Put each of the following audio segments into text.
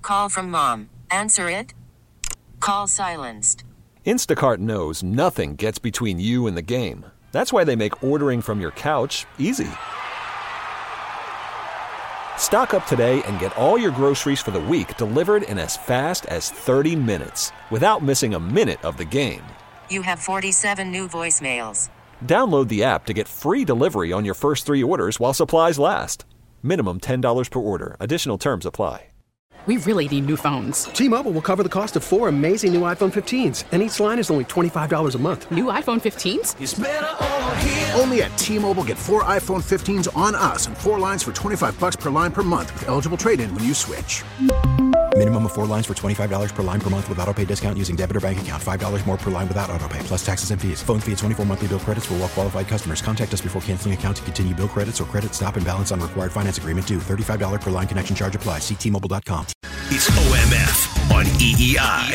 call from mom. Answer it. Call silenced. Instacart knows nothing gets between you and the game. That's why they make ordering from your couch easy. Stock up today and get all your groceries for the week delivered in as fast as 30 minutes without missing a minute of the game. You have 47 new voicemails. Download the app to get free delivery on your first 3 orders while supplies last. Minimum $10 per order. Additional terms apply. We really need new phones. T-Mobile will cover the cost of 4 amazing new iPhone 15s, and each line is only $25 a month. New iPhone 15s? It's better over here. Only at T-Mobile, get 4 iPhone 15s on us and 4 lines for $25 per line per month with eligible trade-in when you switch. Minimum of 4 lines for $25 per line per month with autopay discount using debit or bank account. $5 more per line without autopay, plus taxes and fees. Phone fee at 24 monthly bill credits for well-qualified customers. Contact us before canceling account to continue bill credits or credit stop and balance on required finance agreement due. $35 per line connection charge applies. See T-Mobile.com. It's OMF on EEI.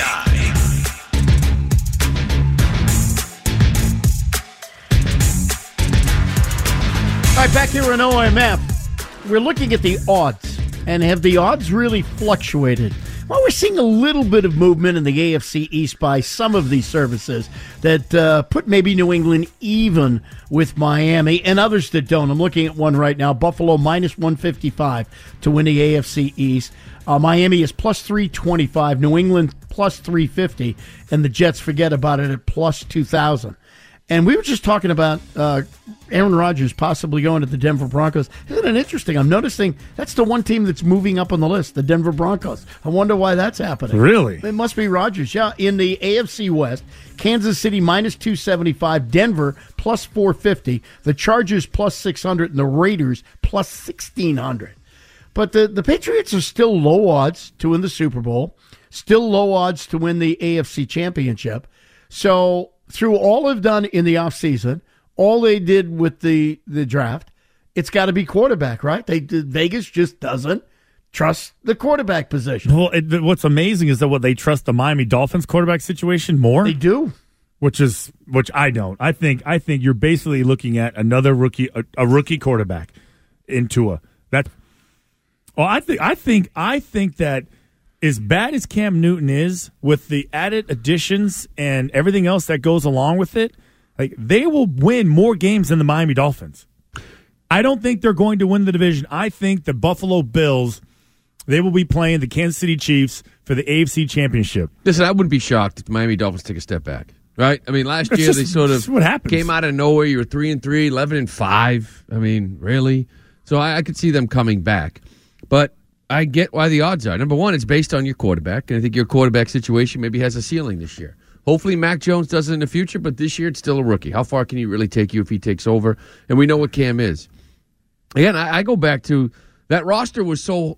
All right, back here on OMF, we're looking at the odds. And have the odds really fluctuated? Well, we're seeing a little bit of movement in the AFC East by some of these services that put maybe New England even with Miami and others that don't. I'm looking at one right now. Buffalo minus 155 to win the AFC East. Miami is plus 325. New England plus 350. And the Jets, forget about it, at plus 2,000. And we were just talking about Aaron Rodgers possibly going to the Denver Broncos. Isn't it interesting? I'm noticing that's the one team that's moving up on the list, the Denver Broncos. I wonder why that's happening. Really? It must be Rodgers. Yeah, in the AFC West, Kansas City minus 275, Denver plus 450, the Chargers plus 600, and the Raiders plus 1,600. But the Patriots are still low odds to win the Super Bowl, still low odds to win the AFC Championship. So through all they've done in the offseason, all they did with the draft, it's got to be quarterback, right? Vegas just doesn't trust the quarterback position. Well, what's amazing is that they trust the Miami Dolphins quarterback situation more. They do, which I don't. I think you're basically looking at another rookie, a rookie quarterback in Tua. I think that as bad as Cam Newton is, with the added additions and everything else that goes along with it, like, they will win more games than the Miami Dolphins. I don't think they're going to win the division. I think the Buffalo Bills, they will be playing the Kansas City Chiefs for the AFC Championship. Listen, I wouldn't be shocked if the Miami Dolphins take a step back, right? I mean, last year they sort of came out of nowhere. You were 3-3, 11-5. I mean, really? So I could see them coming back. But I get why the odds are. Number one, it's based on your quarterback, and I think your quarterback situation maybe has a ceiling this year. Hopefully Mac Jones does it in the future, but this year it's still a rookie. How far can he really take you if he takes over? And we know what Cam is. Again, I go back to that roster was so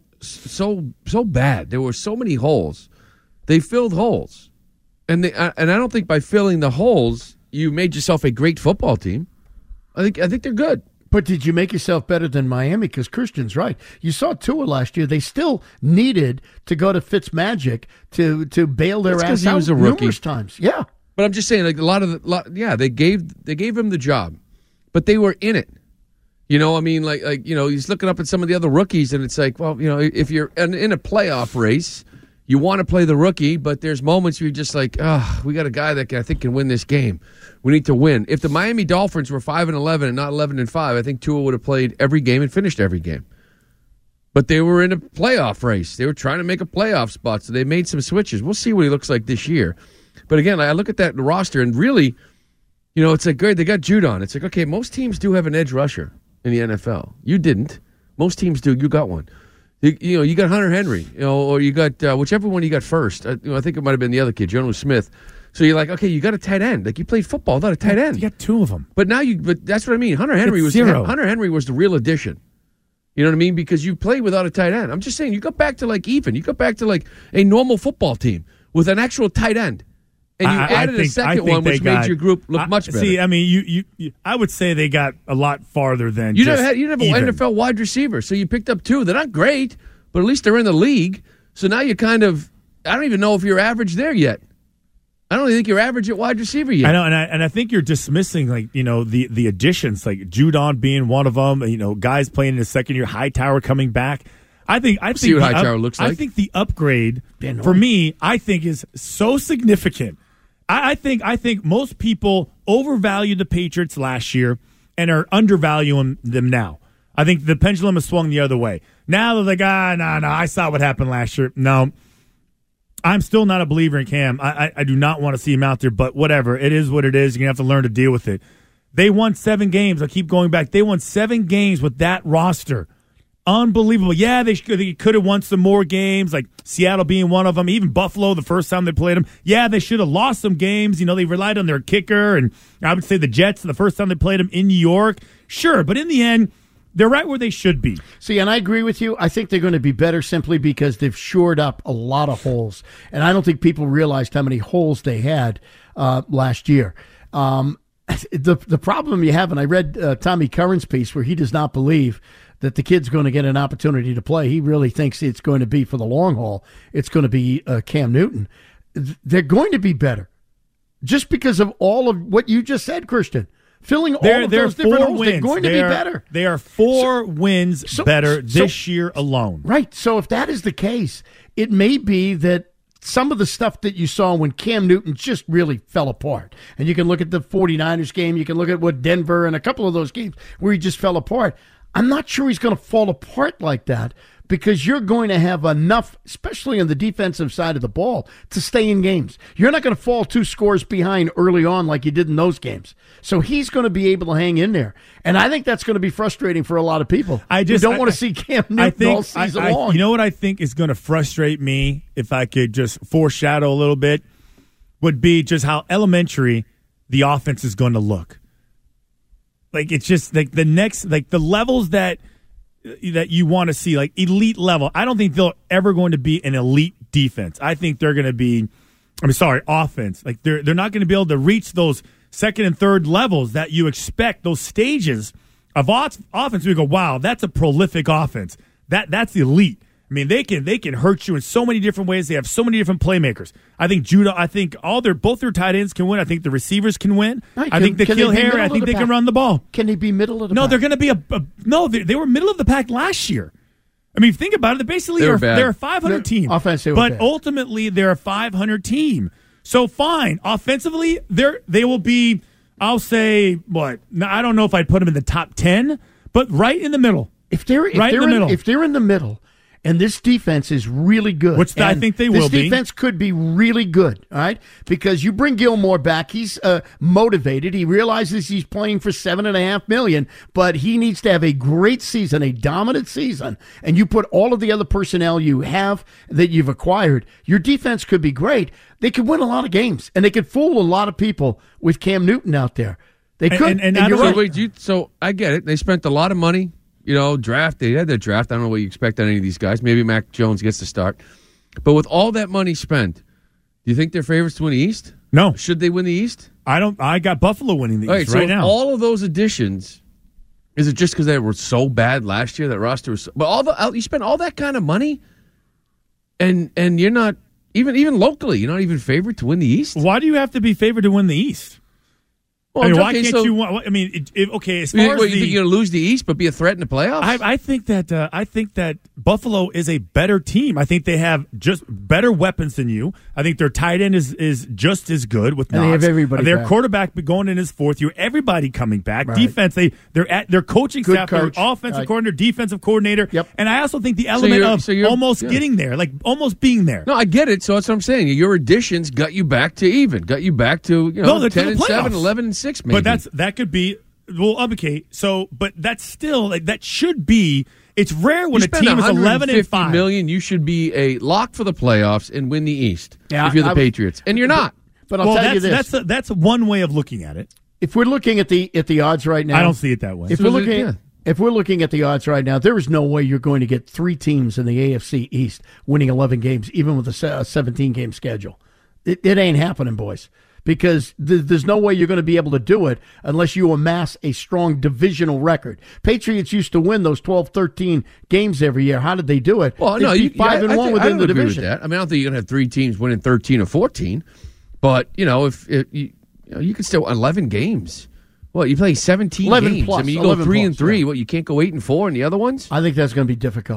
bad. There were so many holes. They filled holes. And I don't think by filling the holes, you made yourself a great football team. I think they're good. But did you make yourself better than Miami? Because Christian's right. You saw Tua last year. They still needed to go to Fitzmagic to bail their ass out was a rookie numerous times. Yeah, but I'm just saying, like they gave him the job, but they were in it. You know, I mean, like he's looking up at some of the other rookies, and it's like, well, if you're in a playoff race, you want to play the rookie, but there's moments where you're just like, we got a guy that I think can win this game. We need to win. If the Miami Dolphins were 5-11 and not 11-5, I think Tua would have played every game and finished every game. But they were in a playoff race. They were trying to make a playoff spot, so they made some switches. We'll see what he looks like this year. But again, I look at that roster, and really, it's like, great, they got Judon. It's like, okay, most teams do have an edge rusher in the NFL. You didn't. Most teams do. You got one. You got Hunter Henry, or you got whichever one you got first. I think it might have been the other kid, Jonas Smith. So you're like, okay, you got a tight end. Like, you played football without a tight end. You got 2 of them. But that's what I mean. Hunter Henry was the real addition. You know what I mean? Because you played without a tight end. I'm just saying, you got back to like even. You got back to like a normal football team with an actual tight end. And you added a second one, which made your group look much better. See, I mean, you I would say they got a lot farther than you never have an NFL wide receiver, so you picked up 2. They're not great, but at least they're in the league. So now you I don't even know if you're average there yet. I don't think you're average at wide receiver yet. I know, and I think you're dismissing the additions, like Judon being one of them. Guys playing in his second year, Hightower coming back. I think See what Hightower looks like. I think the upgrade for me, I think, is so significant. I think most people overvalued the Patriots last year and are undervaluing them now. I think the pendulum has swung the other way. Now they're like, no, I saw what happened last year. No, I'm still not a believer in Cam. I do not want to see him out there, but whatever. It is what it is. You're going to have to learn to deal with it. They won 7 games. I keep going back. They won 7 games with that roster. Unbelievable. Yeah, they could have won some more games, like Seattle being one of them. Even Buffalo, the first time they played them. Yeah, they should have lost some games. They relied on their kicker. And I would say the Jets, the first time they played them in New York. Sure, but in the end, they're right where they should be. See, and I agree with you. I think they're going to be better simply because they've shored up a lot of holes. And I don't think people realized how many holes they had last year. The problem you have, and I read Tommy Curran's piece where he does not believe that the kid's going to get an opportunity to play. He really thinks it's going to be for the long haul. It's going to be Cam Newton. They're going to be better just because of all of what you just said, Christian. Filling all of those different holes, they're going to be better. They are 4 wins better this year alone. Right. So if that is the case, it may be that some of the stuff that you saw when Cam Newton just really fell apart. And you can look at the 49ers game. You can look at what Denver and a couple of those games where he just fell apart. I'm not sure he's going to fall apart like that because you're going to have enough, especially on the defensive side of the ball, to stay in games. You're not going to fall 2 scores behind early on like you did in those games. So he's going to be able to hang in there. And I think that's going to be frustrating for a lot of people. I don't want to see Cam Newton all season long. You know what I think is going to frustrate me, if I could just foreshadow a little bit, would be just how elementary the offense is going to look. Like, it's just like the next, like the levels that you want to see, like elite level. I don't think they're ever going to be an elite defense. I think they're going to be, offense. Like they're not going to be able to reach those second and third levels that you expect, those stages of offense. We go, wow, that's a prolific offense. That's elite. I mean, they can hurt you in so many different ways. They have so many different playmakers. I think both their tight ends can win. I think the receivers can win. Right, I think N'Keal Harry, I think they can run the ball. Can they be middle of the pack? No, they're going to be they were middle of the pack last year. I mean, think about it. They're a 500 team. Offensively, but ultimately they're a 500 team. So fine, offensively they will be. I'll say what? I don't know if I'd put them in the top 10, but right in the middle. If they're in the middle. And this defense is really good. Which I think they will be. This defense could be really good, all right? Because you bring Gilmore back. He's motivated. He realizes he's playing for $7.5 million, but he needs to have a great season, a dominant season. And you put all of the other personnel you have that you've acquired, your defense could be great. They could win a lot of games, and they could fool a lot of people with Cam Newton out there. They could. And you're right. So I get it. They spent a lot of money. Draft. They had their draft. I don't know what you expect on any of these guys. Maybe Mac Jones gets to start. But with all that money spent, do you think they're favorites to win the East? No. Should they win the East? I don't. I got Buffalo winning the East right now. All of those additions, is it just because they were so bad last year, that roster was but you spent all that kind of money and you're not even locally, you're not even favored to win the East? Why do you have to be favored to win the East? Well, why can't you? As far as you think you're going to lose the East, but be a threat in the playoffs? I think that Buffalo is a better team. I think they have just better weapons than you. I think their tight end is just as good with Knox. And they have everybody. Their back. Quarterback going in his 4th year. Everybody coming back. Right. Defense. Their coaching good staff, coach. Their offensive coordinator, defensive coordinator. Yep. And I also think the element of almost getting there, like almost being there. No, I get it. So that's what I'm saying. Your additions got you back to even. Got you back to 10-7, 11-6 maybe. But that could be okay. So, but that's still that should be. It's rare when a team is 11-5 million. You should be a lock for the playoffs and win the East if you're the Patriots, and you're not. But I'll tell you this: that's one way of looking at it. If we're looking at the odds right now, I don't see it that way. If we're looking at the odds right now, there is no way you're going to get 3 teams in the AFC East winning 11 games, even with a 17-game schedule. It ain't happening, boys. Because there's no way you're going to be able to do it unless you amass a strong divisional record. Patriots used to win those 12, 13 games every year. How did they do it? Well, they beat 5-1 within the division. With that. I mean, I don't think you're going to have 3 teams winning 13 or 14. But, if you can still 11 games. Well, you play 17 games. Plus, I mean, you go 3-3. What, you can't go 8-4 in the other ones? I think that's going to be difficult.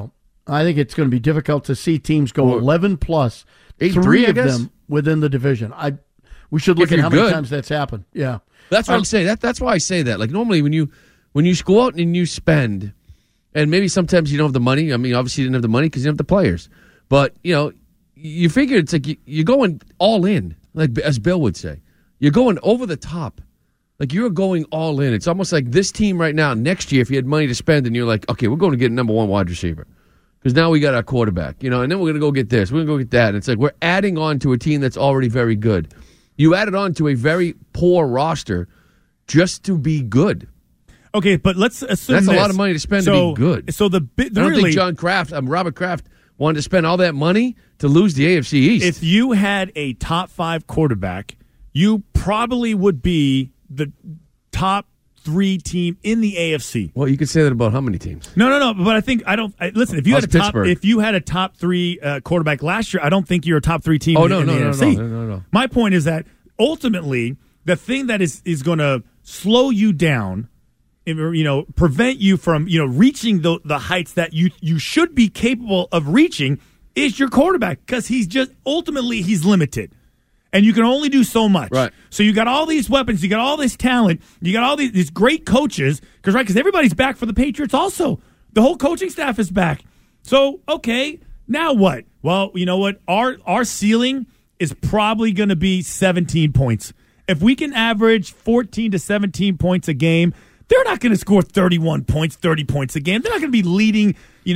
I think it's going to be difficult to see teams go 11+, 8-3, three I of guess? them within the division. We should look If at how you're many good. times that's happened. Yeah. That's what I'm saying. That's why I say that. Like normally when you go out and you spend, and maybe sometimes you don't have the money. I mean, obviously you didn't have the money because you don't have the players. But, you figure it's like you're going all in, like as Bill would say. You're going over the top. Like you're going all in. It's almost like this team right now, next year, if you had money to spend and you're like, okay, we're going to get a number one wide receiver. Because now we got our quarterback, and then we're going to go get this. We're going to go get that. And it's like we're adding on to a team that's already very good. You added on to a very poor roster just to be good. Okay, but let's assume That's this. a lot of money to spend to be good. So I don't think Robert Kraft wanted to spend all that money to lose the AFC East. If you had a top 5 quarterback, you probably would be the top 3 team in the AFC. Well, you could say that about how many teams? No. But listen. If you had a top 3 quarterback last year, I don't think you're a top 3 team. in the AFC. No. My point is that ultimately, the thing that is going to slow you down, prevent you from reaching the heights that you should be capable of reaching is your quarterback, because he's limited. And you can only do so much. Right. So you got all these weapons, you got all this talent, you got all these great coaches, because everybody's back for the Patriots also. The whole coaching staff is back. So, okay, now what? Well, you know what? Our ceiling is probably going to be 17 points. If we can average 14 to 17 points a game, they're not going to score 31 points, 30 points a game. They're not going to be leading,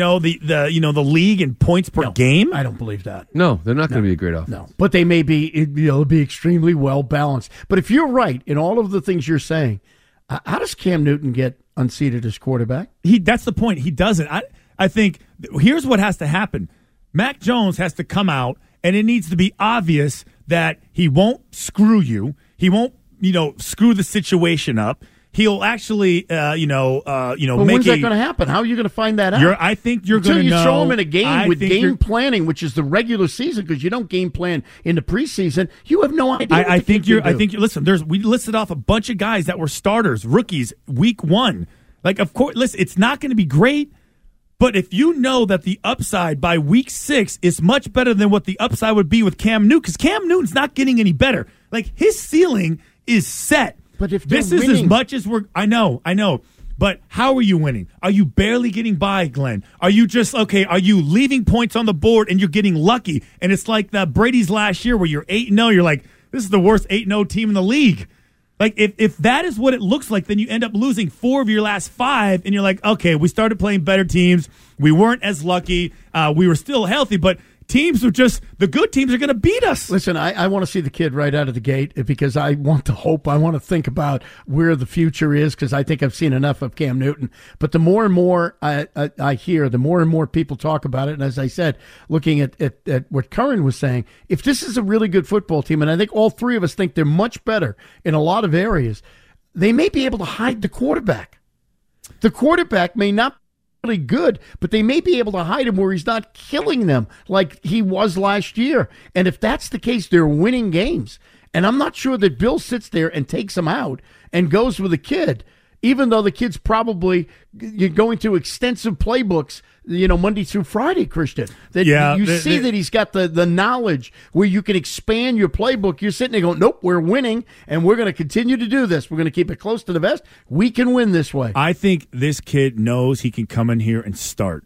the league in points per game. I don't believe that. No, they're not going to be a great offense. No, but they may be. It'll be extremely well balanced. But if you're right in all of the things you're saying, how does Cam Newton get unseated as quarterback? That's the point. He doesn't. I think here's what has to happen. Mac Jones has to come out, and it needs to be obvious that he won't screw you. He won't, screw the situation up. He'll actually, Well, make when's that going to happen? How are you going to find that out? I think you're going to know. Until you throw him in a game with game planning, which is the regular season, because you don't game plan in the preseason, you have no idea. I think you're. Listen. We listed off a bunch of guys that were starters, rookies, week 1. Like, of course, listen, it's not going to be great, but if you know that the upside by week 6 is much better than what the upside would be with Cam Newton, because Cam Newton's not getting any better. Like, his ceiling is set. But if this is winning, as much as we're, I know. But how are you winning? Are you barely getting by, Glenn? Are you just, are you leaving points on the board and you're getting lucky? And it's like the Brady's last year where you're 8-0. You're like, this is the worst 8-0 team in the league. Like, if that is what it looks like, then you end up losing 4 of your last 5, and you're like, okay, we started playing better teams. We weren't as lucky. We were still healthy, but teams are just, the good teams are going to beat us. Listen, I want to see the kid right out of the gate, because I want to hope. I want to think about where the future is, because I think I've seen enough of Cam Newton. But the more and more I hear, the more and more people talk about it. And as I said, looking at what Curran was saying, if this is a really good football team, and I think all 3 of us think they're much better in a lot of areas, they may be able to hide the quarterback. The quarterback may not really good, but they may be able to hide him where he's not killing them like he was last year. And if that's the case, they're winning games. And I'm not sure that Bill sits there and takes him out and goes with the kid, even though the kid's probably going through extensive playbooks, Monday through Friday, Christian. That you see that he's got the knowledge where you can expand your playbook. You're sitting there going, nope, we're winning, and we're going to continue to do this. We're going to keep it close to the vest. We can win this way. I think this kid knows he can come in here and start.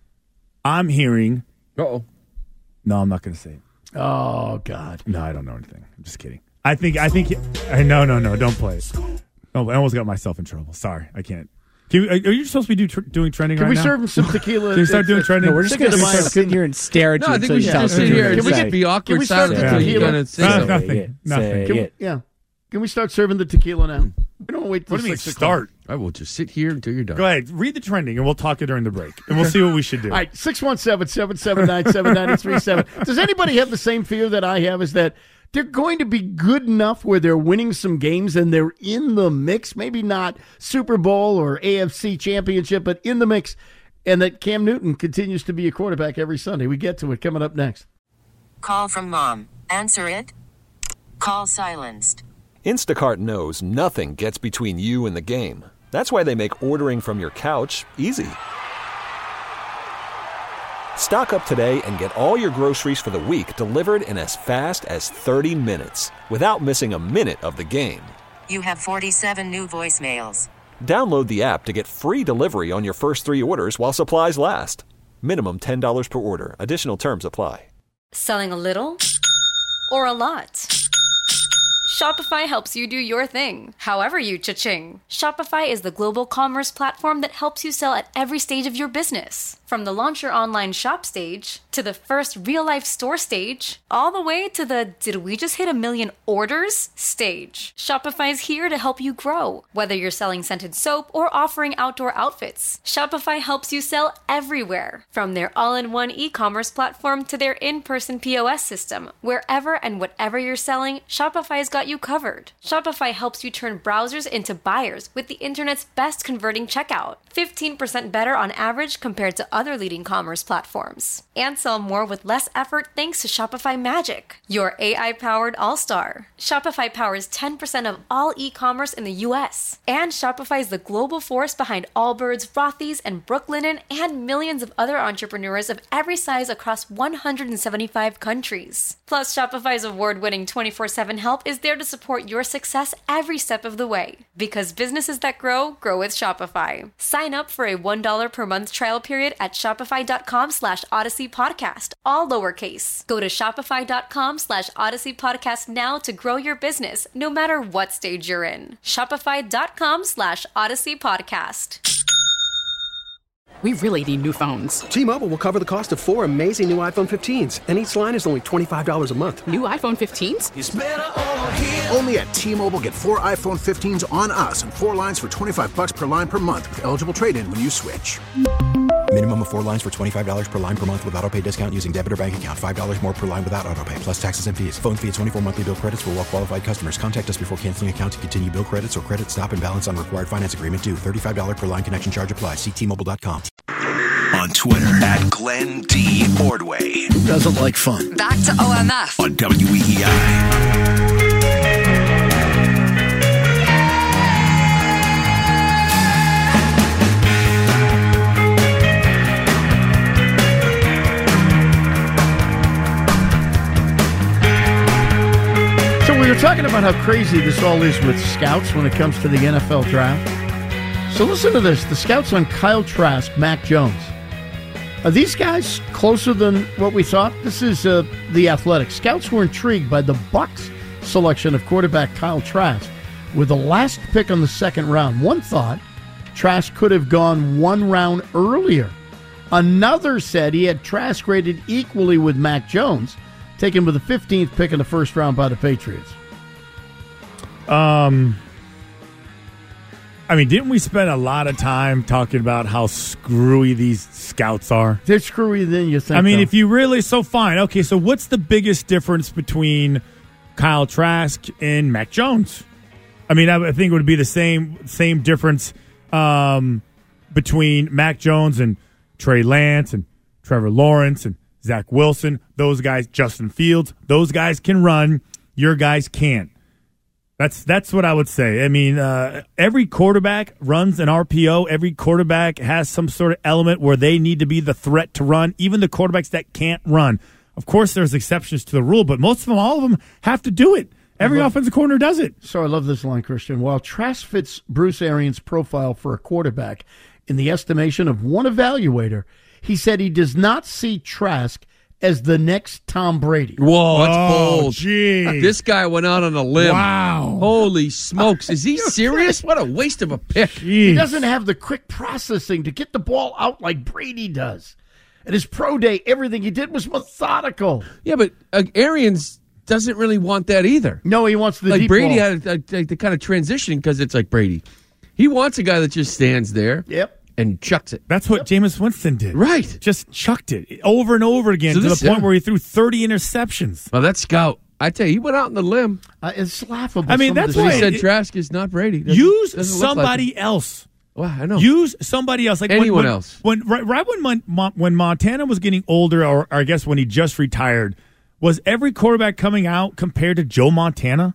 I'm hearing. Uh-oh. No, I'm not going to say it. Oh, God. No, I don't know anything. I'm just kidding. I think. No, don't play it. Oh, I almost got myself in trouble. Sorry, I can't. Are you supposed to be doing trending right now? Can we serve him some tequila? Can we start doing trending? No, we're just going to start sitting here and stare at you. No, I think we should just sit here and just be awkward silent until you're going to say nothing. Can we start serving the tequila now? We don't wait till What do you mean 6 start? I will just sit here until you're done. Go ahead. Read the trending, and we'll talk it during the break. And we'll see what we should do. All right, 617-779-7937. Does anybody have the same fear that I have, is that they're going to be good enough where they're winning some games and they're in the mix, maybe not Super Bowl or AFC Championship, but in the mix, and that Cam Newton continues to be a quarterback every Sunday? We get to it coming up next. Call from mom. Answer it. Call silenced. Instacart knows nothing gets between you and the game. That's why they make ordering from your couch easy. Stock up today and get all your groceries for the week delivered in as fast as 30 minutes without missing a minute of the game. You have 47 new voicemails. Download the app to get free delivery on your first 3 orders while supplies last. Minimum $10 per order. Additional terms apply. Selling a little or a lot? Shopify helps you do your thing, however you cha-ching. Shopify is the global commerce platform that helps you sell at every stage of your business. From the launch your online shop stage, to the first real-life store stage, all the way to the did we just hit 1 million orders stage. Shopify's here to help you grow. Whether you're selling scented soap or offering outdoor outfits, Shopify helps you sell everywhere. From their all-in-one e-commerce platform to their in-person POS system, wherever and whatever you're selling, Shopify's got you covered. Shopify helps you turn browsers into buyers with the internet's best converting checkout. 15% better on average compared to other leading commerce platforms. And sell more with less effort thanks to Shopify Magic, your AI-powered all-star. Shopify powers 10% of all e-commerce in the U.S. And Shopify is the global force behind Allbirds, Rothy's, and Brooklinen, and millions of other entrepreneurs of every size across 175 countries. Plus, Shopify's award-winning 24/7 help is there to support your success every step of the way. Because businesses that grow with Shopify. Sign up for a $1 per month trial period at shopify.com/Odyssey Podcast, all lowercase. Go to shopify.com/Odyssey Podcast now to grow your business, no matter what stage you're in. Shopify.com/Odyssey Podcast. We really need new phones. T-Mobile will cover the cost of 4 amazing new iPhone 15s, and each line is only $25 a month. New iPhone 15s? It's better over here. Only at T-Mobile, get 4 iPhone 15s on us and 4 lines for $25 per line per month with eligible trade-in when you switch. Minimum of 4 lines for $25 per line per month with autopay discount using debit or bank account. $5 more per line without autopay, plus taxes and fees. Phone fee at 24 monthly bill credits for well-qualified customers. Contact us before canceling account to continue bill credits or credit stop and balance on required finance agreement due. $35 per line connection charge applies. See T-Mobile.com. On Twitter at Glenn D. Ordway. Who doesn't like fun? Back to OMF. On WEEI. So we were talking about how crazy this all is with scouts when it comes to the NFL draft. So listen to this. The scouts on Kyle Trask, Mac Jones. Are these guys closer than what we thought? This is The Athletic. Scouts were intrigued by the Bucs' selection of quarterback Kyle Trask with the last pick on the second round. One thought Trask could have gone 1 round earlier. Another said he had Trask rated equally with Mac Jones, taken with the 15th pick in the first round by the Patriots. I mean, didn't we spend a lot of time talking about how screwy these scouts are? They're screwier than you think. I mean, though. if you really... So fine. Okay, so what's the biggest difference between Kyle Trask and Mac Jones? I mean, I think it would be the same difference between Mac Jones and Trey Lance and Trevor Lawrence and Zach Wilson. Those guys, Justin Fields, those guys can run. Your guys can't. That's what I would say. I mean, every quarterback runs an RPO. Every quarterback has some sort of element where they need to be the threat to run, even the quarterbacks that can't run. Of course, there's exceptions to the rule, but most of them, all of them, have to do it. Every offensive coordinator does it. So I love this line, Christian. While Trask fits Bruce Arians' profile for a quarterback in the estimation of one evaluator, he said he does not see Trask as the next Tom Brady. Whoa, that's bold. Gee. This guy went out on a limb. Wow. Holy smokes. Is he serious? What a waste of a pick. He doesn't have the quick processing to get the ball out like Brady does. At his pro day, everything he did was methodical. Yeah, but Arians doesn't really want that either. No, he wants the like deep Brady ball. had the kind of transition because it's like Brady. He wants a guy that just stands there. Yep. And chucks it. That's what Jameis Winston did. Right. Just chucked it over and over again to the point where he threw 30 interceptions. Well, that scout, I tell you, he went out on the limb. It's laughable. I mean, that's why he said Trask is not Brady. Use somebody else. Well, I know. Use somebody else. Like anyone else. When Montana was getting older, or I guess when he just retired, was every quarterback coming out compared to Joe Montana?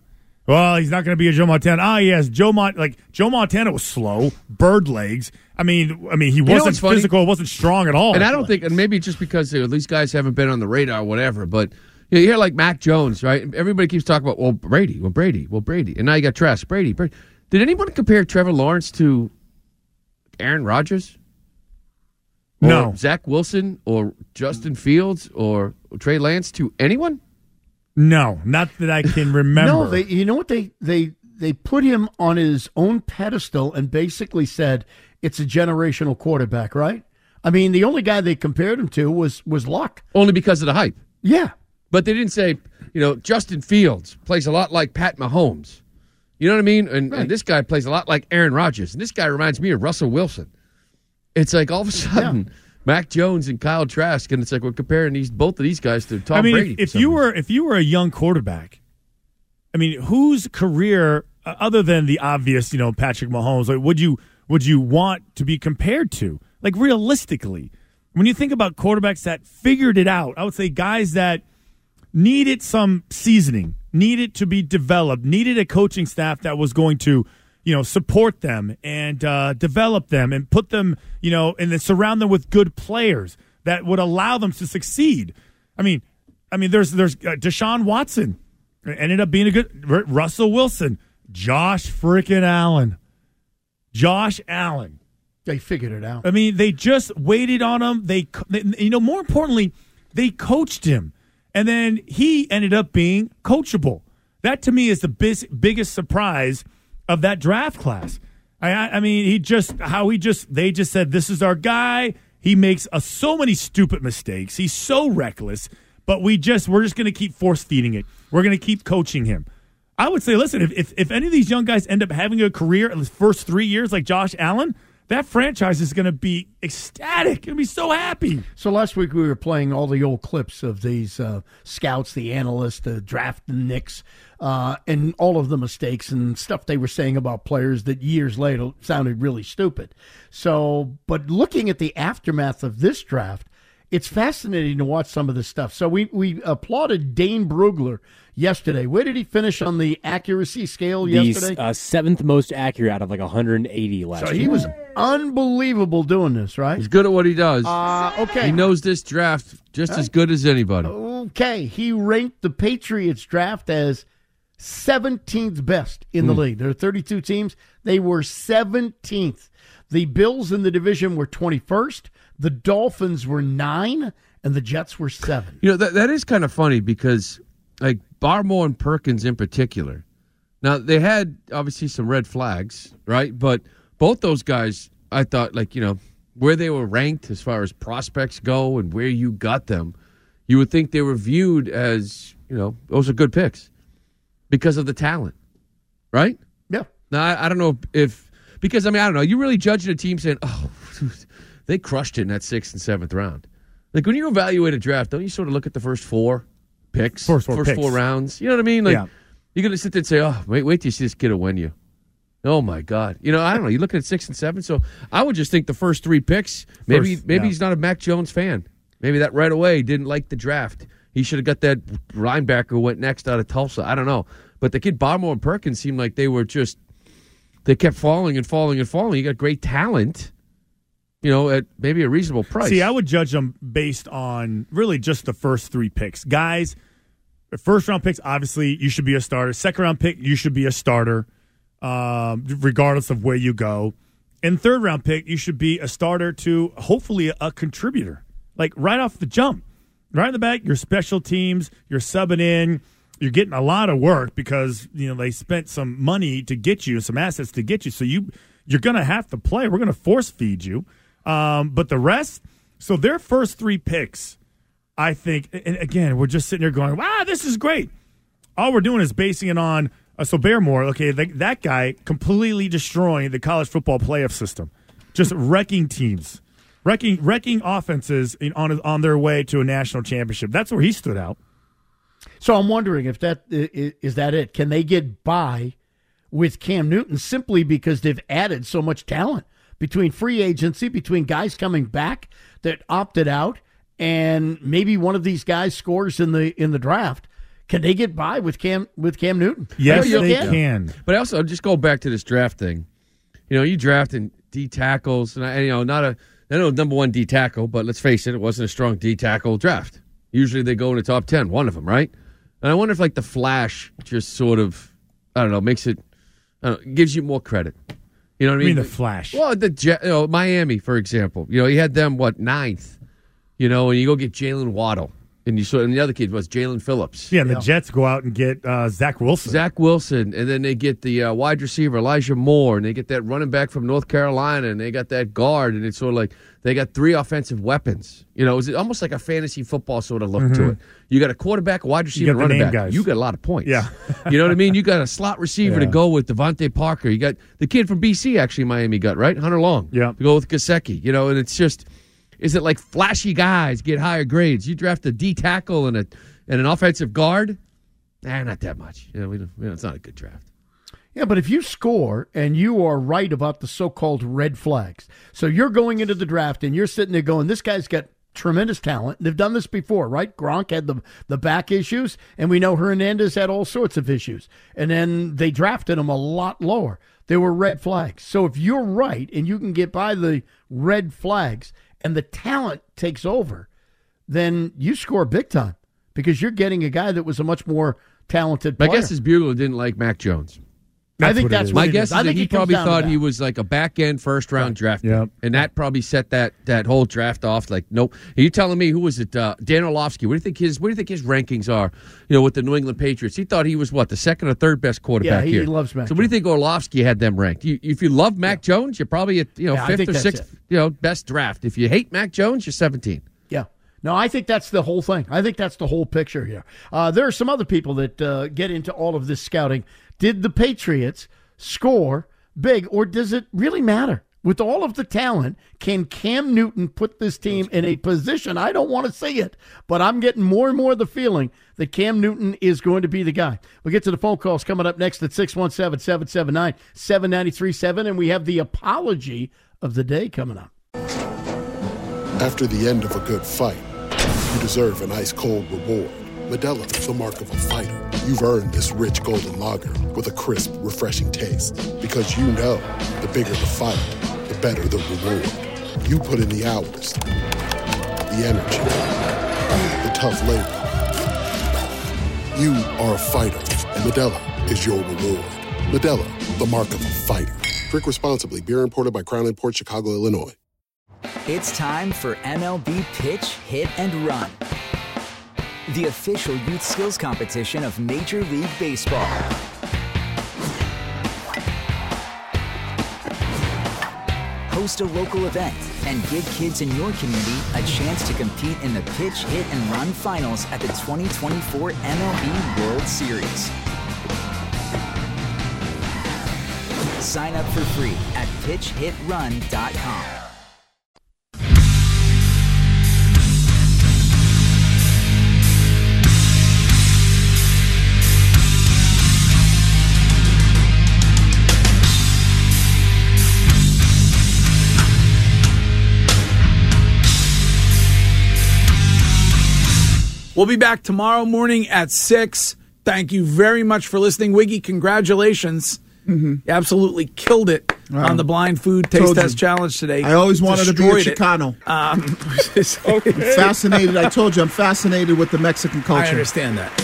Well, he's not going to be a Joe Montana. Yes, Joe Montana was slow, bird legs. I mean, he wasn't physical, wasn't strong at all. And I don't think, and maybe just because these guys haven't been on the radar or whatever, but you hear like Mac Jones, right? Everybody keeps talking about, Brady. And now you got Trask, Brady. Did anyone compare Trevor Lawrence to Aaron Rodgers? No. Or Zach Wilson or Justin Fields or Trey Lance to anyone? No, not that I can remember. No, you know what? They put him on his own pedestal and basically said it's a generational quarterback, right? I mean, the only guy they compared him to was Luck. Only because of the hype. Yeah. But they didn't say, Justin Fields plays a lot like Pat Mahomes. You know what I mean? And this guy plays a lot like Aaron Rodgers. And this guy reminds me of Russell Wilson. It's like all of a sudden, Mac Jones and Kyle Trask, and it's like we're comparing both of these guys to Tom Brady. If you were a young quarterback, I mean, whose career, other than the obvious, Patrick Mahomes, like would you want to be compared to? Like realistically, when you think about quarterbacks that figured it out, I would say guys that needed some seasoning, needed to be developed, needed a coaching staff that was going to, support them and develop them and put them, and then surround them with good players that would allow them to succeed. I mean, there's Deshaun Watson ended up being a good Russell Wilson, Josh Allen. They figured it out. I mean, they just waited on him. They more importantly, they coached him, and then he ended up being coachable. That to me is the biggest surprise of that draft class. I mean, they just said, this is our guy. He makes so many stupid mistakes. He's so reckless, but we're just going to keep force feeding it. We're going to keep coaching him. I would say, listen, if any of these young guys end up having a career in the first 3 years like Josh Allen, that franchise is going to be ecstatic. Going to be so happy. So last week we were playing all the old clips of these scouts, the analysts, the draft nicks, and all of the mistakes and stuff they were saying about players that years later sounded really stupid. So, but looking at the aftermath of this draft, it's fascinating to watch some of this stuff. So we applauded Dane Brugler yesterday. Where did he finish on the accuracy scale yesterday? The seventh most accurate out of 180 last year. So he was unbelievable doing this, right? He's good at what he does. Okay. He knows this draft just as good as anybody. Okay. He ranked the Patriots draft as 17th best in the league. There are 32 teams. They were 17th. The Bills in the division were 21st. The Dolphins were 9, and the Jets were 7. That is kind of funny because, like, Barmore and Perkins in particular. Now, they had, obviously, some red flags, right? But both those guys, I thought, where they were ranked as far as prospects go and where you got them, you would think they were viewed as, those are good picks because of the talent, right? Yeah. Now, I don't know because, I don't know, you really judging a team saying, oh, they crushed it in that 6th and 7th round. Like, when you evaluate a draft, don't you sort of look at the first 4 picks? First 4 rounds. You know what I mean? Like, you're going to sit there and say, oh, wait till you see this kid will win you. Oh, my God. I don't know. You're looking at 6 and 7. So I would just think the first 3 picks, maybe he's not a Mac Jones fan. Maybe that right away didn't like the draft. He should have got that linebacker who went next out of Tulsa. I don't know. But the kid Barmore and Perkins seemed like they kept falling and falling and falling. You got great talent. At maybe a reasonable price. See, I would judge them based on really just the first 3 picks. Guys, first-round picks, obviously, you should be a starter. Second-round pick, you should be a starter, regardless of where you go. And third-round pick, you should be a starter to hopefully a contributor. Like, right off the jump. Right in the back, your special teams, you're subbing in. You're getting a lot of work because, they spent some money to get you, some assets to get you. So you're going to have to play. We're going to force-feed you. But the rest, so their first 3 picks, I think, and again, we're just sitting here going, wow, this is great. All we're doing is basing it on, so Barmore, okay, that guy completely destroying the college football playoff system, just wrecking teams, wrecking offenses on their way to a national championship. That's where he stood out. So I'm wondering if that is that it. Can they get by with Cam Newton simply because they've added so much talent? Between free agency, between guys coming back that opted out, and maybe one of these guys scores in the draft. Can they get by with Cam Newton? Yes, they can. But also, just go back to this draft thing. You drafting D tackles, and I know number one D tackle, but let's face it wasn't a strong D tackle draft. Usually they go in the top 10, one of them, right? And I wonder if the flash just sort of, I don't know, makes it, gives you more credit. You know what I mean? The flash. Well, Miami, for example. You had them, 9th? And you go get Jalen Waddle. And the other kid was Jalen Phillips. Yeah, and the Jets go out and get Zach Wilson. And then they get the wide receiver, Elijah Moore, and they get that running back from North Carolina, and they got that guard, and it's sort of like they got 3 offensive weapons. It's almost like a fantasy football sort of look to it. You got a quarterback, a wide receiver, and running back. Guys. You got a lot of points. Yeah. You know what I mean? You got a slot receiver to go with Devontae Parker. You got the kid from BC, actually, Miami got, right? Hunter Long. Yeah. To go with Gesicki. And it's just... Is it like flashy guys get higher grades? You draft a D tackle and an offensive guard? Not that much. It's not a good draft. Yeah, but if you score and you are right about the so-called red flags, so you're going into the draft and you're sitting there going, this guy's got tremendous talent. They've done this before, right? Gronk had the back issues, and we know Hernandez had all sorts of issues. And then they drafted him a lot lower. There were red flags. So if you're right and you can get by the red flags and the talent takes over, then you score big time because you're getting a guy that was a much more talented player. My guess is Bueller didn't like Mac Jones. I think that's what my guess is that he probably thought he was like a back-end first-round draft pick, and that probably set that whole draft off. Like, nope. Are you telling me, who was it? Dan Orlovsky. What do you think his rankings are? with the New England Patriots. He thought he was the second or third best quarterback here. Yeah, he loves Mac. So what do you think Orlovsky had them ranked? If you love Mac Jones, you're probably at fifth or sixth. Best draft. If you hate Mac Jones, you're 17. Yeah. No, I think that's the whole thing. I think that's the whole picture here. There are some other people that get into all of this scouting. Did the Patriots score big, or does it really matter? With all of the talent, can Cam Newton put this team in a position? I don't want to say it, but I'm getting more and more the feeling that Cam Newton is going to be the guy. We'll get to the phone calls coming up next at 617-779-7937, and we have the apology of the day coming up. After the end of a good fight, you deserve an ice-cold reward. Modelo is the mark of a fighter. You've earned this rich golden lager with a crisp, refreshing taste. Because you know, the bigger the fight, the better the reward. You put in the hours, the energy, the tough labor. You are a fighter, and Modelo is your reward. Modelo, the mark of a fighter. Drink responsibly. Beer imported by Crown Imports, Chicago, Illinois. It's time for MLB Pitch, Hit, and Run, the official youth skills competition of Major League Baseball. Host a local event and give kids in your community a chance to compete in the Pitch, Hit, and Run finals at the 2024 MLB World Series. Sign up for free at pitchhitrun.com. We'll be back tomorrow morning at 6. Thank you very much for listening. Wiggy, congratulations. You absolutely killed it on the blind food taste test challenge today. I always wanted to be a Chicano. I'm fascinated. I told you, I'm fascinated with the Mexican culture. I understand that.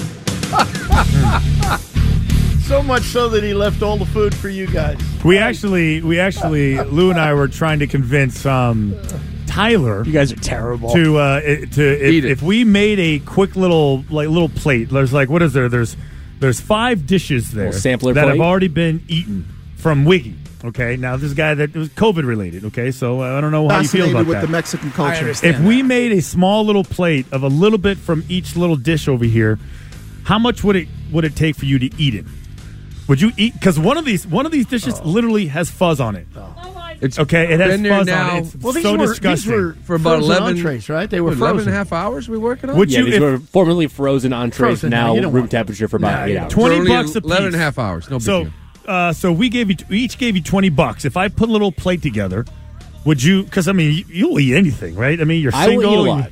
So much so that he left all the food for you guys. We actually, Lou and I were trying to convince Tyler, you guys are terrible. To if we made a quick little plate, there's what is there? There's 5 dishes there sampler that plate have already been eaten from Wiggy. Okay, now this guy that was COVID related. Okay, so I don't know how you feel about with that. The Mexican culture. If we made a small little plate of a little bit from each little dish over here, how much would it take for you to eat it? Would you eat? Because one of these dishes literally has fuzz on it. It's okay. It has been fuzz there now. on it. It's Well, these so were, disgusting. These were for about 11 entrees, right? They were 11 frozen. and a half hours we working on? Would yeah, you, these were formerly frozen entrees, now you don't room want temperature for about 8 hours. $20 a piece. 11 and a half hours. No big deal. So we each gave you $20. If I put a little plate together, would you? Because you'll eat anything, right? You're single. I will eat a lot.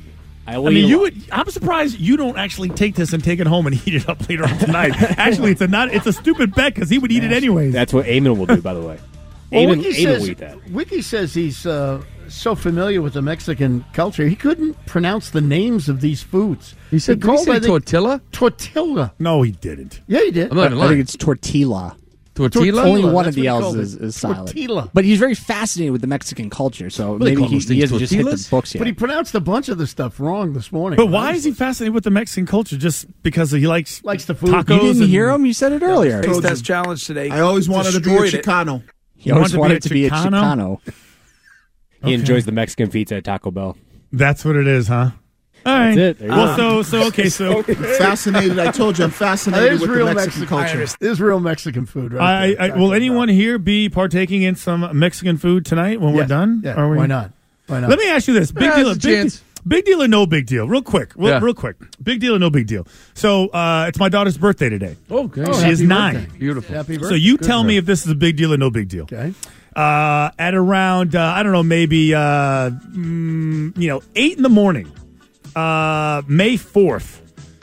I'm surprised you don't actually take this and take it home and heat it up later on tonight. Actually, it's a stupid bet because he would eat it anyways. That's what Eamon will do, by the way. Eamon will eat that. Wiki says he's so familiar with the Mexican culture, he couldn't pronounce the names of these foods. He said, did he say tortilla? Tortilla. No, he didn't. Yeah, he did. I think it's tortilla. Tortilla? Only one of That's the what he L's called is silent. Tortilla. But he's very fascinated with the Mexican culture, so Well, they maybe call those he things hasn't just hit the tortillas? books yet. But he pronounced a bunch of the stuff wrong this morning. But why is he fascinated with the Mexican culture? Just because he likes the food? Tacos? You didn't hear him? You said it earlier. Taste test challenge today. I always wanted to be a Chicano. He always wanted to be a Chicano. He enjoys the Mexican pizza at Taco Bell. That's what it is, huh? All right. That's it. Well, so Fascinated. I told you I'm fascinated with the Mexican culture. This is real Mexican food, right? Will anyone here be partaking in some Mexican food tonight when we're done? Yeah, Are we? why not? Let me ask you this: big deal, big deal or no big deal? Real quick, real quick. Big deal or no big deal? So it's my daughter's birthday today. Okay, she is 9. Beautiful. Happy birthday. So you tell me if this is a big deal or no big deal. Okay. At around I don't know, maybe 8 in the morning, May 4th,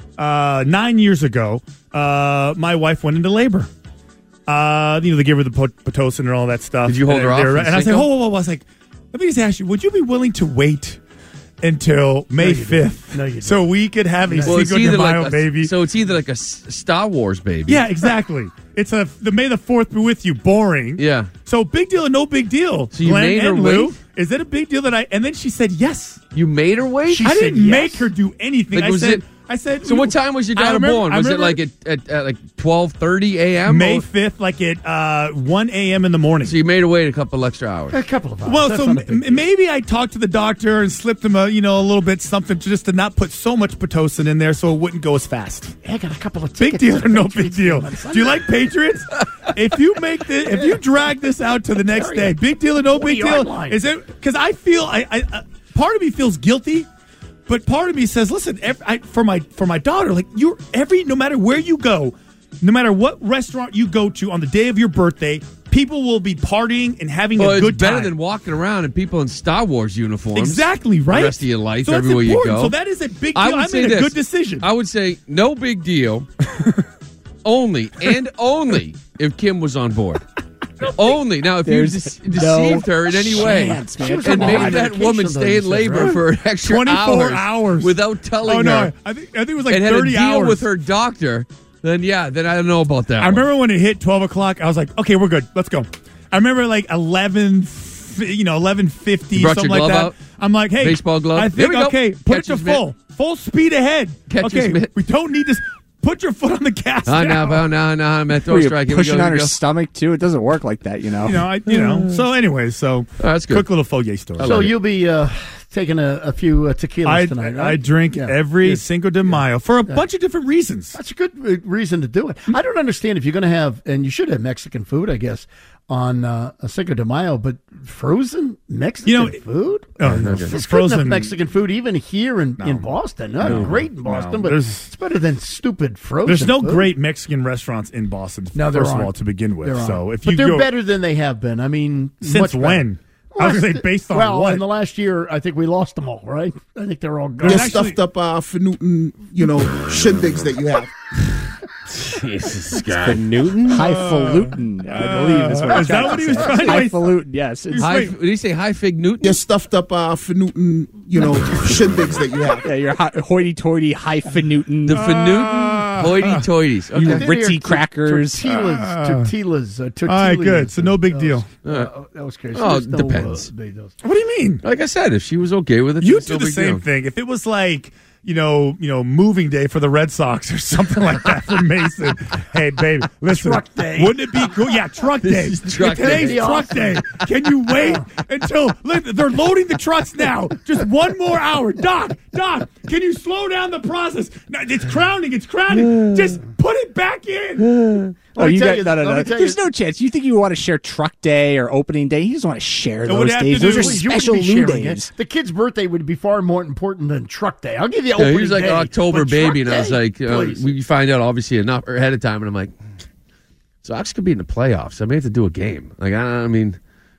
9 years ago, my wife went into labor. They give her the Pitocin and all that stuff. Did you hold her off? And I said, whoa. I was like, let me just ask you, would you be willing to wait until May 5th so we could have a Cinco de Mayo baby? So it's either like a Star Wars baby. Yeah, exactly. It's the May the 4th be with you. Boring. Yeah. So big deal or no big deal? So you Glenn made her and Lou, wait? is it a big deal that and then she said yes. You made her wait? I didn't make her do anything. I said. So what time was your daughter born? Was it like at like 12:30 a.m.? May 5th, like at 1 a.m. in the morning. So you made her wait a couple extra hours. A couple of hours. Well, That's so not a big deal. maybe I talked to the doctor and slipped him a little bit something just to not put so much Pitocin in there so it wouldn't go as fast. I got a couple of Big tickets deal to or no Patriots big deal? game on Sunday. Do you like Patriots? If you drag this out to the next day, big deal or no big deal? Is it because I feel I part of me feels guilty. But part of me says, listen, for my daughter, like no matter where you go, no matter what restaurant you go to on the day of your birthday, people will be partying and having a good time. It's better than walking around and people in Star Wars uniforms. Exactly, right? The rest of your life, so everywhere you go. So that is a big deal. I made a good decision. I would say no big deal. only if Kim was on board. Only. Now, if you deceived her in any way and made that woman stay in labor for an extra 24 hours without telling her. I think it was like 30 and had a deal hours with her doctor, then I don't know about that. I remember when it hit 12 o'clock, I was like, okay, we're good. Let's go. I remember like 11:50, something like that. Out? I'm like, hey, baseball glove. I think, okay, put it to full speed ahead. We don't need this. Put your foot on the gas. No, I'm at throw strike. Pushing on her stomach too. It doesn't work like that, So, anyways, that's good. Quick little Fourier story. So you'll be taking a few tequilas tonight, right? I drink every Cinco de Mayo for a bunch of different reasons. That's a good reason to do it. I don't understand if you're going to have, and you should have Mexican food, I guess, on a Cinco de Mayo, but frozen Mexican food? There's good enough Mexican food even here in Boston. Not great in Boston, but it's better than stupid frozen There's no food. great Mexican restaurants in Boston, first of all, to begin with. So if but they're better than they have been. I mean, since when? I was going to say based on what? In the last year, I think we lost them all, right? I think they're all gone. They're stuffed up fanutin, shindigs that you have. Jesus God. Fanutin? Highfalutin, I believe is what is that what he was trying to say? Highfalutin, yes. Did he say high fig Newton? They're stuffed up fanutin, shindigs that you have. Yeah, your hoity-toity highfalutin. The fanutin hoity-toities. Okay. Ritzy crackers. Tortillas. All right, good. So no big deal. That was crazy. Oh, it depends. What do you mean? Like I said, if she was okay with it, you do the same thing. If it was like, moving day for the Red Sox or something like that for Mason. Hey, baby, listen. Truck day. Wouldn't it be cool? Yeah, truck day. Today's truck day. Can you wait until they're loading the trucks now? Just one more hour. Doc, can you slow down the process? No, it's crowning. Just put it back in. There's no chance. You think you want to share truck day or opening day? You just want to share those days. Those are special Lou days. The kid's birthday would be far more important than truck day. I'll give you opening day. He was like an October baby, and I was like, please. we find out obviously enough ahead of time, and I'm like, Sox could be in the playoffs. I may have to do a game. Like, I mean,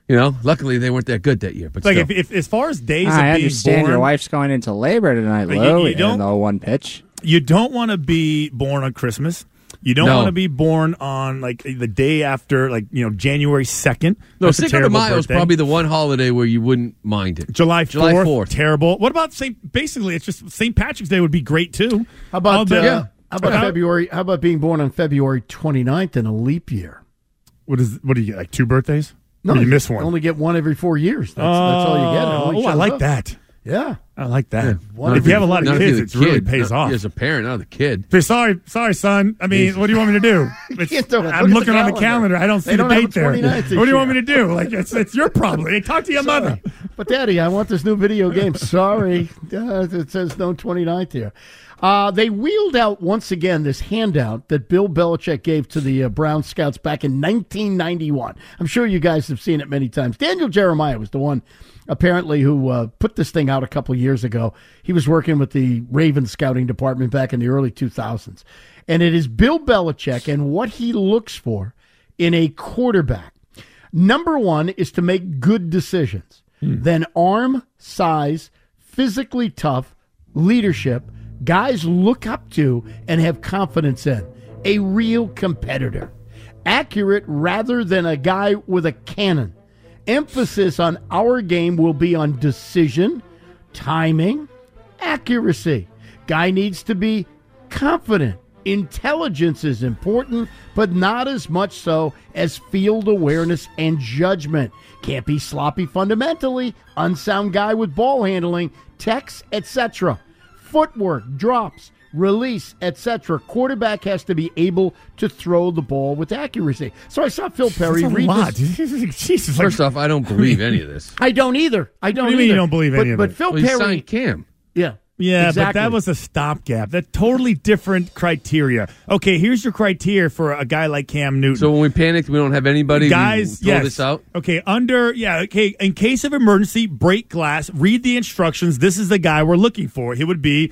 You know, luckily they weren't that good that year. But like still. if as far as days I of being understand born, your wife's going into labor tonight, But Lou, you don't- in the one pitch. you don't want to be born on Christmas. You don't No. want to be born on like the day after, like January 2nd. No, That's a Cinco de terrible Mayo is birthday. probably the one holiday where you wouldn't mind it. July 4th. 4th. Terrible. What about basically it's just St. Patrick's Day would be great too. How about Yeah. how about February? How about being born on February 29th in a leap year? What do you get? Like 2 birthdays? No, Or you miss one. Only get one every 4 years. That's all you get. It only I shows like up. that. Yeah, I like that. One If you have a lot Not of if kids, you're it the really kid, pays not off. as a parent, not the kid. Say, sorry, son. I mean, what do you want me to do? can't do it. I'm Look at looking the on the calendar. I don't see They the don't have date a there. 29th this What do you want me year. to do? Like it's your problem. Hey, talk to your mother. But Daddy, I want this new video game. Sorry, it says no 29th here. They wheeled out once again this handout that Bill Belichick gave to the Brown Scouts back in 1991. I'm sure you guys have seen it many times. Daniel Jeremiah was the one, apparently, who put this thing out a couple of years ago. He was working with the Ravens scouting department back in the early 2000s. And it is Bill Belichick and what he looks for in a quarterback. Number one is to make good decisions. Then arm, size, physically tough, leadership, guys look up to and have confidence in. A real competitor. Accurate rather than a guy with a cannon. Emphasis on our game will be on decision, timing, accuracy. Guy needs to be confident. Intelligence is important, but not as much so as field awareness and judgment. Can't be sloppy fundamentally, unsound guy with ball handling, techs, etc. Footwork, drops, release, etc. Quarterback has to be able to throw the ball with accuracy. So I saw Phil Perry That's a read lot. this. Jesus, First off, I don't believe any of this. I don't either. I don't What do you either. mean you don't believe any of but it? Phil Well, he Perry signed Cam. Yeah. Yeah, exactly. but that was a stopgap. That totally different criteria. Okay, here's your criteria for a guy like Cam Newton. So when we panicked, we don't have anybody. Guys, we throw yes. this out. Okay, okay, in case of emergency, break glass, read the instructions. This is the guy we're looking for. He would be,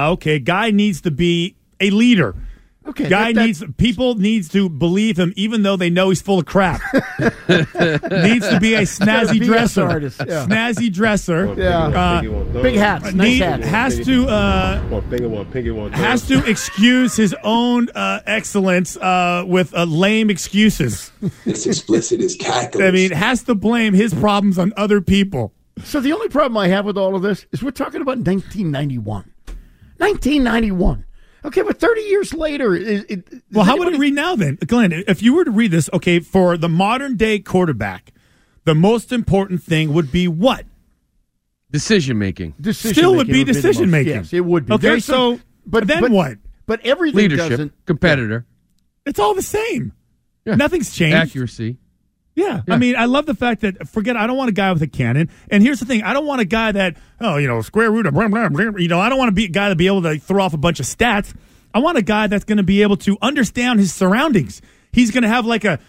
guy needs to be a leader. Okay, Guy needs to believe him, even though they know he's full of crap. Needs to be a snazzy BS dresser. artist, yeah. Snazzy dresser. Yeah. Big hats, nice hats. Has to excuse his own excellence with lame excuses. It's explicit as calculus. I mean, has to blame his problems on other people. So the only problem I have with all of this is we're talking about 1991. 1991. Okay, but 30 years later... How would it read now then? Glenn, if you were to read this, okay, for the modern day quarterback, the most important thing would be what? Decision making. Still would be decision making. Yes, it would be. Okay, There's so but then what? But everything Leadership, doesn't... competitor. It's all the same. Yeah. Nothing's changed. Accuracy. Yeah. I mean, I love the fact that, I don't want a guy with a cannon. And here's the thing. I don't want a guy that, square root of blah, blah, blah. I don't want to be a guy to be able to throw off a bunch of stats. I want a guy that's going to be able to understand his surroundings. He's going to have like a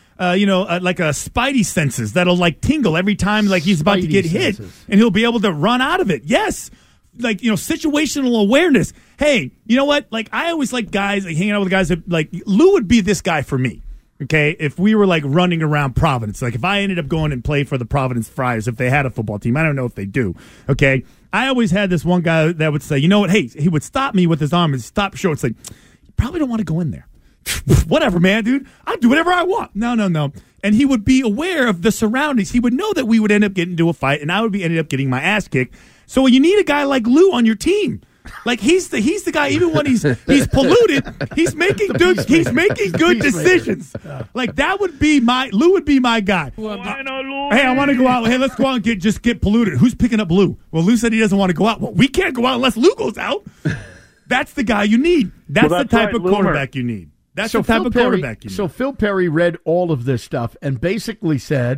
spidey senses that'll like tingle every time like he's about to get hit, and he'll be able to run out of it. Yes. Like, situational awareness. Hey, you know what? Like, I always like guys, like hanging out with guys that, like, Lou would be this guy for me. Okay, if we were like running around Providence, like if I ended up going and play for the Providence Friars, if they had a football team, I don't know if they do. Okay, I always had this one guy that would say, you know what? Hey, he would stop me with his arm and stop short. It's like, you probably don't want to go in there. Whatever, man, dude. I'll do whatever I want. No. And he would be aware of the surroundings. He would know that we would end up getting into a fight, and I would be ended up getting my ass kicked. So you need a guy like Lou on your team. Like he's the guy. Even when he's polluted, he's making good decisions. Like that would be Lou would be my guy. Hey, I want to go out. Hey, let's go out and get polluted. Who's picking up Lou? Well, Lou said he doesn't want to go out. Well, we can't go out unless Lou goes out. That's the guy you need. That's the type of quarterback you need. That's the type of quarterback you need. So Phil Perry read all of this stuff and basically said,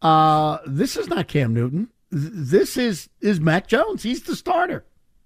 "This is not Cam Newton. This is Mac Jones. He's the starter."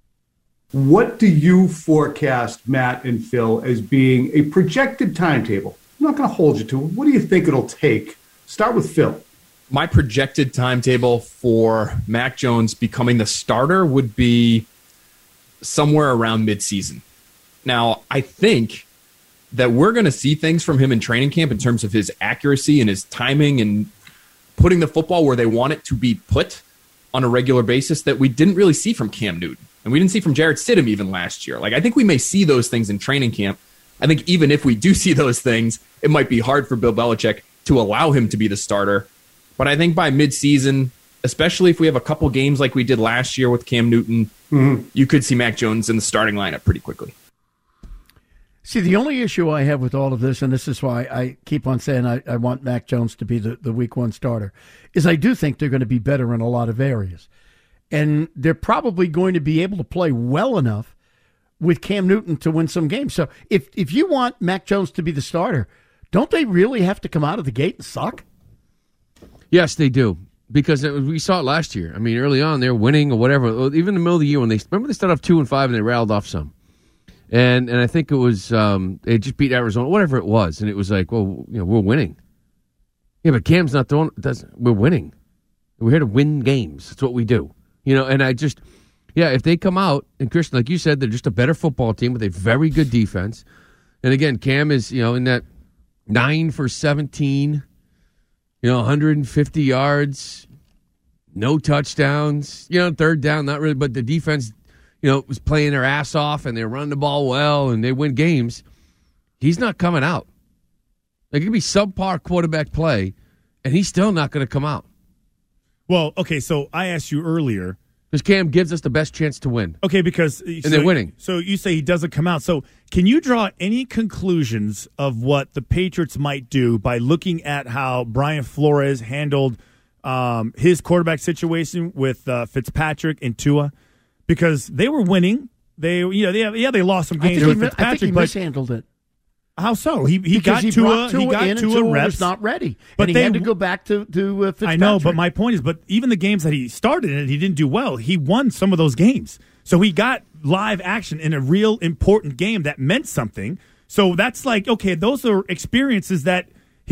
What do you forecast, Matt and Phil, as being a projected timetable? I'm not going to hold you to it. What do you think it'll take? Start with Phil. My projected timetable for Mac Jones becoming the starter would be somewhere around midseason. Now, I think that we're going to see things from him in training camp in terms of his accuracy and his timing and putting the football where they want it to be put on a regular basis that we didn't really see from Cam Newton. And we didn't see from Jarrett Stidham even last year. Like, I think we may see those things in training camp. I think even if we do see those things, it might be hard for Bill Belichick to allow him to be the starter. But I think by midseason, especially if we have a couple games like we did last year with Cam Newton, you could see Mac Jones in the starting lineup pretty quickly. See, the only issue I have with all of this, and this is why I keep on saying I want Mac Jones to be the week one starter, is I do think they're going to be better in a lot of areas. And they're probably going to be able to play well enough with Cam Newton to win some games. So if you want Mac Jones to be the starter, don't they really have to come out of the gate and suck? Yes, they do. Because we saw it last year. I mean, early on, they were winning or whatever. Even in the middle of the year, when they started off 2-5 and they rattled off some. And I think it was they just beat Arizona, whatever it was, and it was like, well, we're winning. Yeah, but Cam's not throwing. We're winning. We're here to win games. That's what we do. And I just, if they come out and Christian, like you said, they're just a better football team with a very good defense. And again, Cam is in that 9 for 17, 150 yards, no touchdowns. Third down, not really, but the defense. Was playing their ass off, and they run the ball well, and they win games. He's not coming out. Like, it could be subpar quarterback play, and he's still not going to come out. Well, okay, so I asked you earlier. Because Cam gives us the best chance to win. Okay, because... And they're winning. So you say he doesn't come out. So can you draw any conclusions of what the Patriots might do by looking at how Brian Flores handled his quarterback situation with Fitzpatrick and Tua? Because they were winning. They lost some games with Fitzpatrick. I think he mishandled it. How so? He got Tua in, Tua reps. Was not ready, but he had to go back to Fitzpatrick. I know, but my point is, even the games that he started in, he didn't do well. He won some of those games, so he got live action in a real important game that meant something. So that's like, okay, those are experiences that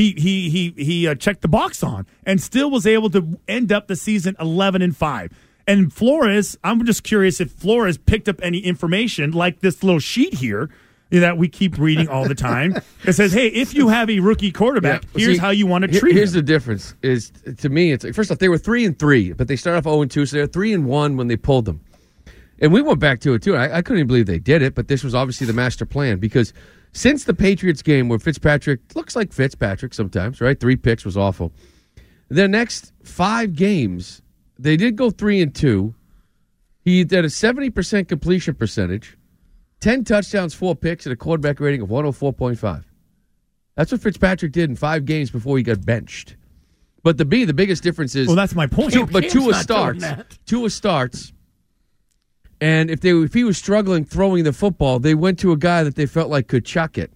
he checked the box on, and still was able to end up the season 11-5. And Flores, I'm just curious if Flores picked up any information like this little sheet here that we keep reading all the time. It says, hey, if you have a rookie quarterback, here's how you want to treat him. Here's the difference. Is to me, it's like, first off, they were 3-3, but they started off 0-2, so they're 3-1 when they pulled them. And we went back to it, too. I couldn't even believe they did it, but this was obviously the master plan because since the Patriots game where Fitzpatrick looks like Fitzpatrick sometimes, right? 3 picks was awful. The next 5 games, they did go 3-2. He did a 70% completion percentage, 10 touchdowns, 4 picks, and a quarterback rating of 104.5. That's what Fitzpatrick did in 5 games before he got benched. But the biggest difference is... Well, that's my point. Tua starts, and if he was struggling throwing the football, they went to a guy that they felt like could chuck it.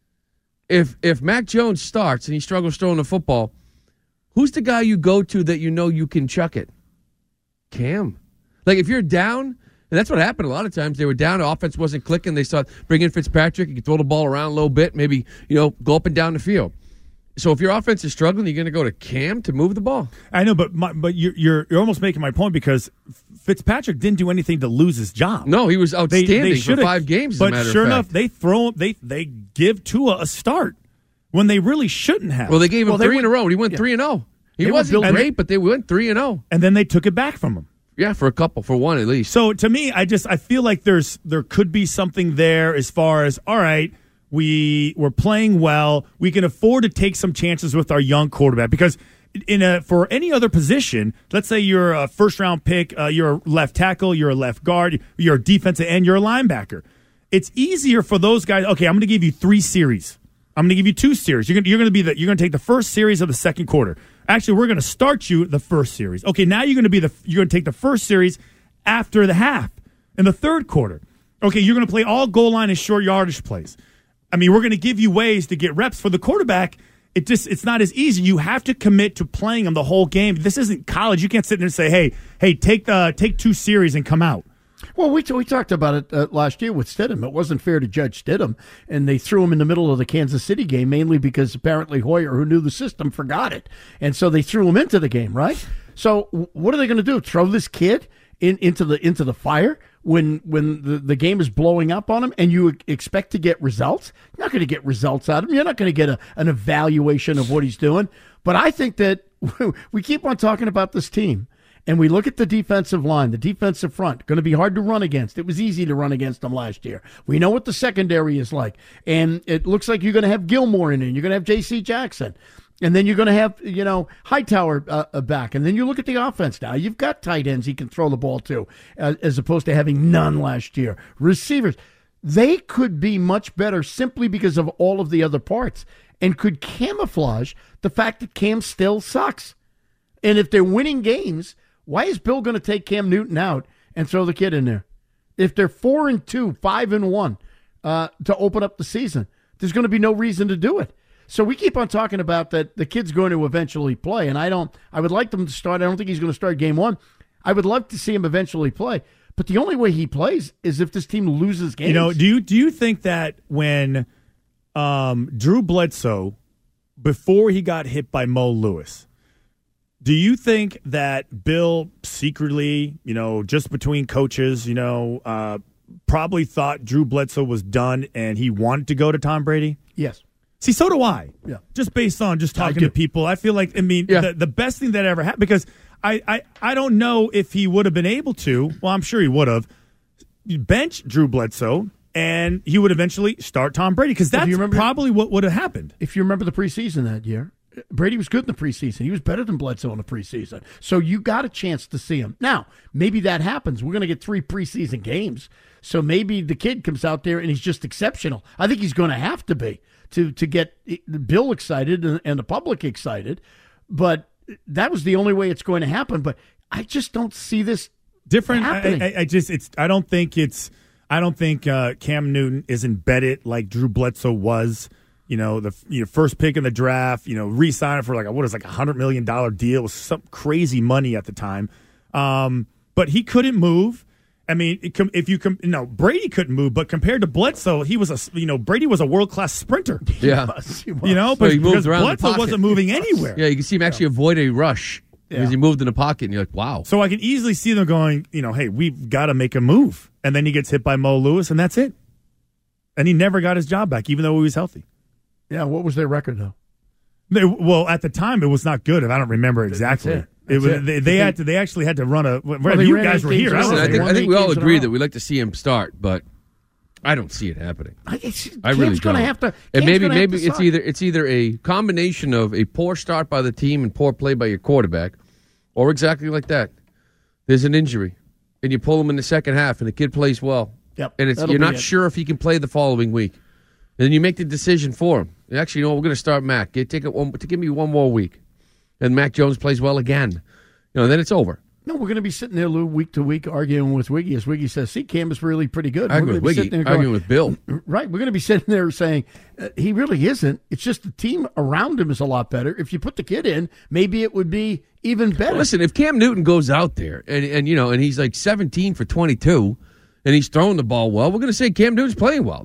If Mac Jones starts and he struggles throwing the football, who's the guy you go to that you can chuck it? Cam. Like, if you're down, and that's what happened a lot of times. They were down, the offense wasn't clicking. They thought, bring in Fitzpatrick, he can throw the ball around a little bit, maybe, go up and down the field. So if your offense is struggling, you're going to go to Cam to move the ball. I know, but you're almost making my point because Fitzpatrick didn't do anything to lose his job. No, he was outstanding for 5 games. But sure enough, they give Tua a start when they really shouldn't have. Well, they gave him 3 in a row. He went 3-0. He wasn't great, but they went 3-0. And then they took it back from him. Yeah, for one at least. So to me, I feel like there could be something there as far as, all right, we're playing well. We can afford to take some chances with our young quarterback because for any other position, let's say you're a first-round pick, you're a left tackle, you're a left guard, you're a defensive end, you're a linebacker. It's easier for those guys. Okay, I'm going to give you 3 series. I'm going to give you 2 series. You're going to take the first series of the second quarter. Actually, we're going to start you the first series. Okay, now you're going to take the first series after the half in the third quarter. Okay, you're going to play all goal line and short yardage plays. I mean, we're going to give you ways to get reps for the quarterback. It's not as easy. You have to commit to playing him the whole game. This isn't college. You can't sit there and say, hey, take 2 series and come out. Well, we talked about it last year with Stidham. It wasn't fair to judge Stidham, and they threw him in the middle of the Kansas City game, mainly because apparently Hoyer, who knew the system, forgot it. And so they threw him into the game, right? So what are they going to do? Throw this kid into the fire when the game is blowing up on him and you expect to get results? You're not going to get results out of him. You're not going to get an evaluation of what he's doing. But I think that we keep on talking about this team, and we look at the defensive line, the defensive front, going to be hard to run against. It was easy to run against them last year. We know what the secondary is like, and it looks like you're going to have Gilmore in it. You're going to have J.C. Jackson. And then you're going to have, Hightower back. And then you look at the offense now. You've got tight ends he can throw the ball to, as opposed to having none last year. Receivers, they could be much better simply because of all of the other parts and could camouflage the fact that Cam still sucks. And if they're winning games, why is Bill going to take Cam Newton out and throw the kid in there? If they're 4-2, 5-1 to open up the season, there's going to be no reason to do it. So we keep on talking about that the kid's going to eventually play, and I would like them to start. I don't think he's going to start game one. I would love to see him eventually play, but the only way he plays is if this team loses games. Do you think that when Drew Bledsoe, before he got hit by Mo Lewis, do you think that Bill secretly, just between coaches, probably thought Drew Bledsoe was done and he wanted to go to Tom Brady? Yes. See, so do I. Yeah. Just based on talking to people, I feel like, the best thing that ever happened, because I don't know if he would have been able to, well, I'm sure he would have, bench Drew Bledsoe, and he would eventually start Tom Brady, because that's probably what would have happened. If you remember the preseason that year, Brady was good in the preseason. He was better than Bledsoe in the preseason. So you got a chance to see him. Now, maybe that happens. We're going to get 3 preseason games, so maybe the kid comes out there and he's just exceptional. I think he's going to have to be. To get Bill excited and the public excited, but that was the only way it's going to happen. But I just don't see this different happening. I don't think Cam Newton is embedded like Drew Bledsoe was. The first pick in the draft. Re-signing for like $100 million deal. It was some crazy money at the time. But he couldn't move. I mean, Brady couldn't move, but compared to Bledsoe, he was Brady was a world-class sprinter. Yeah, he was. But he moved because around Bledsoe wasn't moving anywhere. Yeah, you can see him actually avoid a rush because he moved in the pocket, and you're like, wow. So I can easily see them going, hey, we've got to make a move, and then he gets hit by Mo Lewis, and that's it. And he never got his job back, even though he was healthy. Yeah, what was their record though? Well, at the time, it was not good. If I don't remember exactly. They actually had to run a. You guys were here. I think we all agree that we like to see him start, but I don't see it happening. I really don't. And maybe it's either a combination of a poor start by the team and poor play by your quarterback, or exactly like that. There's an injury, and you pull him in the second half, and the kid plays well. Yep, and you're not sure if he can play the following week. And then you make the decision for him. Actually, we're going to start Mac. Give me one more week. And Mac Jones plays well again. Then it's over. No, we're going to be sitting there, Lou, week to week, arguing with Wiggy. As Wiggy says, see, Cam is really pretty good. I agree with Wiggy, arguing with Bill. Right. We're going to be sitting there saying, he really isn't. It's just the team around him is a lot better. If you put the kid in, maybe it would be even better. Well, listen, if Cam Newton goes out there and he's like 17 for 22 and he's throwing the ball well, we're going to say Cam Newton's playing well.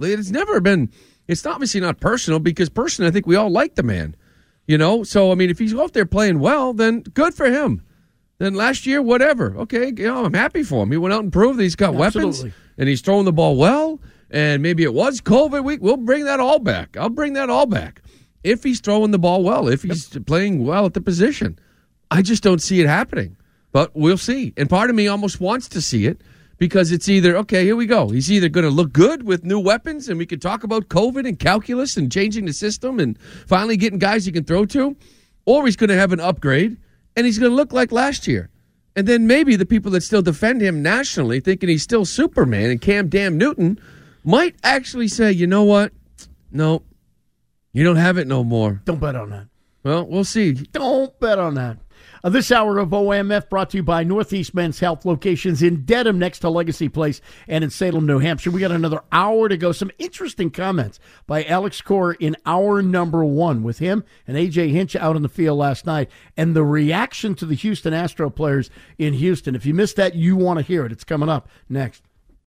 It's obviously not personal, because personally I think we all like the man. So, if he's out there playing well, then good for him. Then last year, whatever. Okay, I'm happy for him. He went out and proved that he's got weapons, and he's throwing the ball well, and maybe it was COVID week. We'll bring that all back. I'll bring that all back. If he's throwing the ball well, if he's playing well at the position. I just don't see it happening, but we'll see. And part of me almost wants to see it, because it's either, okay, here we go. He's either going to look good with new weapons, and we can talk about COVID and calculus and changing the system and finally getting guys he can throw to, or he's going to have an upgrade, and he's going to look like last year. And then maybe the people that still defend him nationally, thinking he's still Superman and Cam Damn Newton, might actually say, you know what? No, you don't have it no more. Don't bet on that. Well, we'll see. Don't bet on that. This hour of OMF brought to you by Northeast Men's Health, locations in Dedham next to Legacy Place and in Salem, New Hampshire. We got another hour to go. Some interesting comments by Alex Cora in hour number 1 with him and A.J. Hinch out on the field last night, and the reaction to the Houston Astro players in Houston. If you missed that, you want to hear it. It's coming up next.